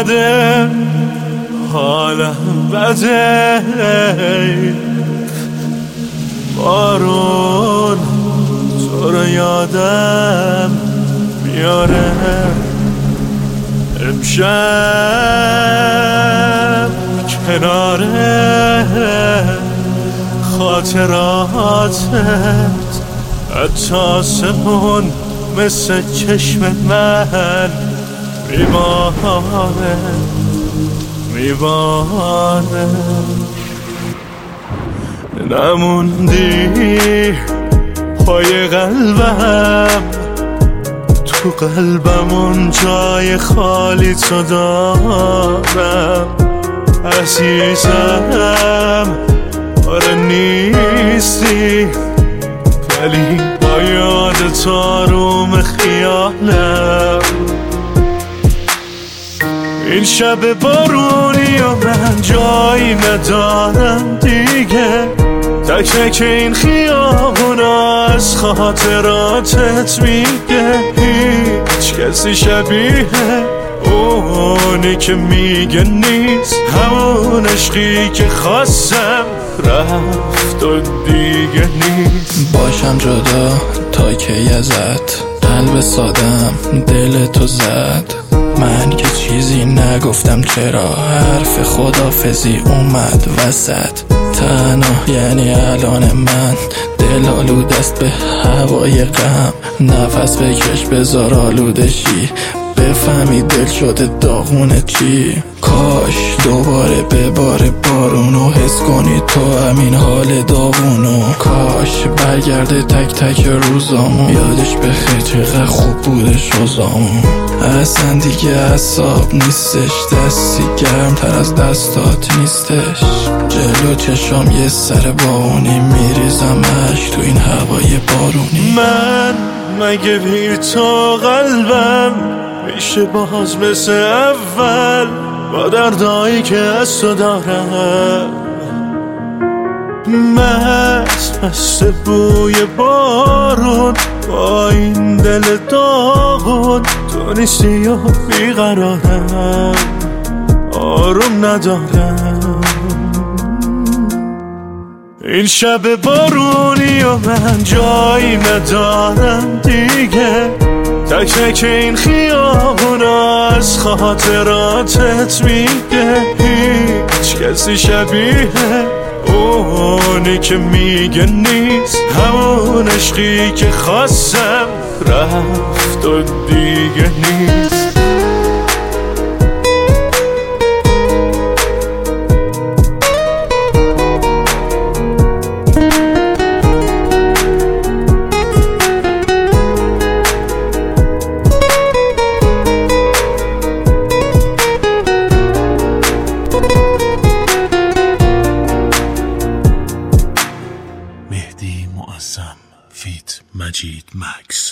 بده حالم بده بارون تو رو یادم میاره امشب کناره خاطراتت حتی آسمون مثل چشم من میباره نموندی پای قلبم تو قلبم اون جای خالی تو دارم عزیزم آره نیستی ولی با یادت آروم خیالم این شب بارونی و من جایی ندارم دیگه تک تک این خیابونا از خاطراتت میگه هیچ کسی شبیه اونی که میگه نیست همون عشقی که خواستم رفت و دیگه نیست باشم جدا تا کی ازت قلب سادم دل تو زد من که چیزی نگفتم چرا حرف خدافزی اومد وسط تنها یعنی الان من دل آلوده است به هوای غم نفس بکش بذار آلوده شی بفهمی دل شده داغونه چی کاش دوباره بباره بارونو حس کنی تو همین حال داغونو کاش برگرده تک تک روزامو یادش بخیر چقدر خوب بوده شوزامو اصلا دیگه حساب نیستش دستی گرمتر از دستات نیستش جلو چشام یه سر باونی میریزم عشق تو این هوای بارونی من مگه بی تو قلبم میشه باز مثل اول با دردایی که از تو دارم مست بوی بارون با این دل داغون تو نیستی و بیقرارم آروم ندارم این شب بارونی و من جایی ندارم دیگه تک تک این خیابونا از خاطراتت میگه هیچ کسی شبیه اونی که میگه نیست همون عشقی که خواستم رفت و دیگه نیست مهدی معظم فیت مجید مکس